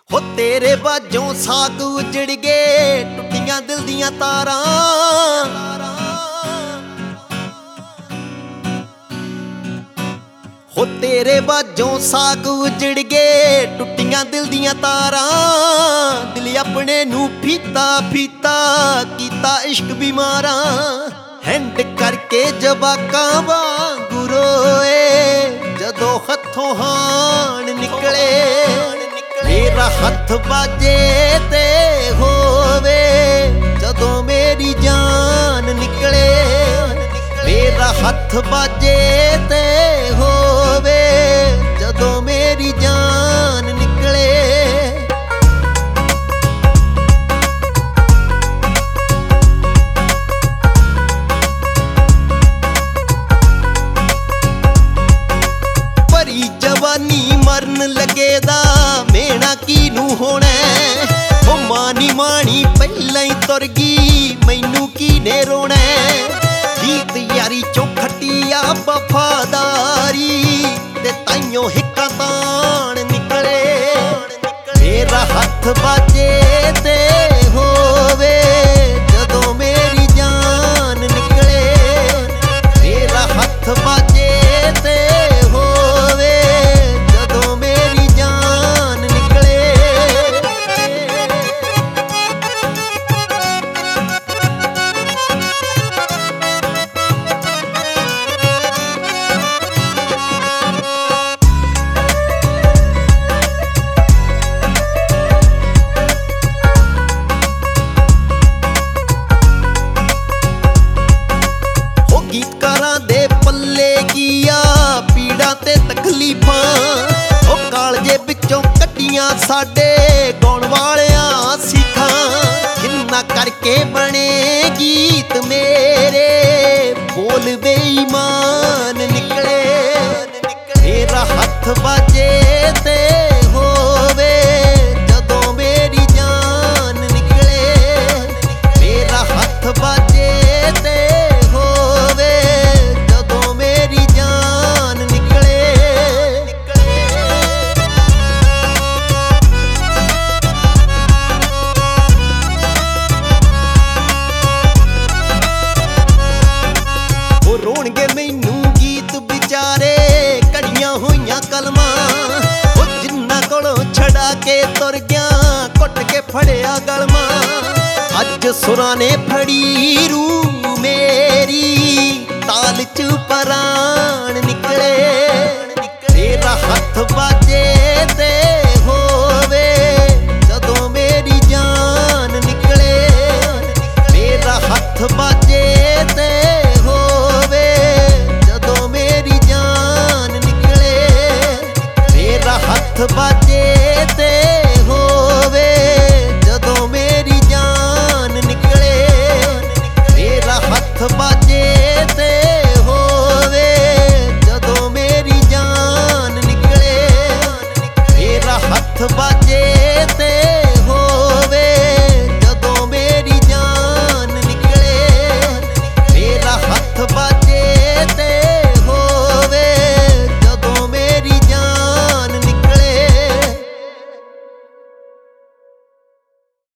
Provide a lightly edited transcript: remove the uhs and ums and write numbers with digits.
ਹੋ ਤੇਰੇ ਬਾਝੋਂ ਸਾਗ ਉਜੜ ਗਏ, ਟੁੱਟੀਆਂ ਦਿਲ ਦੀਆਂ ਤਾਰਾਂ। ਹੋ ਤੇਰੇ ਬਾਝੋਂ ਸਾਗ ਉਜੜ ਗਏ, ਟੁੱਟੀਆਂ ਦਿਲ ਦੀਆਂ ਤਾਰਾਂ। ਦਿਲ ਆਪਣੇ ਨੂੰ ਫੀਤਾ ਫੀਤਾ ਕੀਤਾ ਇਸ਼ਕ ਬਿਮਾਰਾਂ। ਹੈਂਡ ਕਰਕੇ ਜਵਾਕਾਂ ਵਾਂਗੂ ਰੋਏ ਜਦੋਂ ਹੱਥੋਂ ਹਾਣ ਨਿਕਲੇ। ਮੇਰਾ ਹੱਥ ਬਾਜੇ ਤੇ ਹੋਵੇ ਜਦੋਂ ਮੇਰੀ ਜਾਨ ਨਿਕਲੇ। ਮੇਰਾ ਹੱਥ ਬਾਜੇ ਤੇ ਹੋਵੇ ਜਦੋਂ ਮੇਰੀ ਜਾਨ ਨਿਕਲੇ। ਭਰੀ ਜਵਾਨੀ ਮਰਨ ਲੱਗੇ ਦਾ ਮੇਣਾ ਕਿਹਨੂੰ ਹੋਣਾ। ਉਹ ਮਾਨੀ ਮਾਣੀ ਪਹਿਲਾਂ ਹੀ ਤੁਰ ਗਈ, ਮੈਨੂੰ ਕਿਹਨੇ ਰੋਣਾ। ਗੀਤ ਯਾਰੀ ਚੋਂ ਖੱਟੀ ਆ ਵਫਾਦਾਰੀ ਤੇ ਤਾਈਓ ਹਿੱਕਾਂ ਤਾਣ ਨਿਕਲੇ। ਮੇਰਾ ਹੱਥ ਬਾਜੇ ਤੇ ਹੋਵੇ ਜਦੋਂ ਮੇਰੀ ਜਾਨ ਨਿਕਲੇ। ਮੇਰਾ ਹੱਥ ਬਾਜੇ ਤੇ ਹੋਵੇ ਜਦੋਂ ਮੇਰੀ ਜਾਨ ਨਿਕਲੇ। ਗੀਤਕਾਰਾਂ ਦੇ ਪੱਲੇ ਕੀ ਆ ਪੀੜਾਂ ਤੇ ਤਕਲੀਫਾਂ। ਉਹ ਕਾਲਜੇ ਵਿੱਚੋਂ ਕੱਢੀਆਂ ਸਾਡੇ ਗਾਉਣ ਵਾਲਿਆਂ ਸਿੱਖਾਂ। ਜਿੰਨਾ ਕਰਕੇ ਬਣੇ ਗੀਤ ਮੇਰੇ ਬੋਲ ਬੇਈਮਾਨ ਨਿਕਲੇ। ਮੇਰਾ ਹੱਥ ਬਾਜੇ ਤੇ ਹੋਵੇ ਜਦੋਂ ਮੇਰੀ ਜਾਨ ਨਿਕਲੇ। ਮੇਰਾ ਹੱਥ ਬਾਜੇ ਤੇ ਰੋਣਗੇ ਮੈਨੂੰ ਗੀਤ ਵਿਚਾਰੇ ਘੜੀਆਂ ਹੋਈਆਂ ਕਲਮਾਂ। ਉਹ ਜਿੰਨਾ ਕੋਲੋਂ ਛੜਾ ਕੇ ਤੁਰ ਗਿਆ ਘੁੱਟ ਕੇ ਫੜਿਆ ਗਲਮਾਂ। ਅੱਜ ਸੁਰਾਂ ਨੇ ਫੜੀ ਰੂਹ ਮੇਰੀ ਤਾਲ ਚ ਪਰਾਣ ਨਿਕਲੇ। ਮੇਰਾ ਹੱਥ ਬਾਜੇ ਤੇ ਹੋਵੇ ਜਦੋਂ ਮੇਰੀ ਜਾਨ ਨਿਕਲੇ। ਮੇਰਾ ਹੱਥ ਬਾਜੇ ਤੇ ਜਦੋਂ ਮੇਰੀ ਜਾਨ ਨਿਕਲੇ। ਮੇਰਾ ਹੱਥ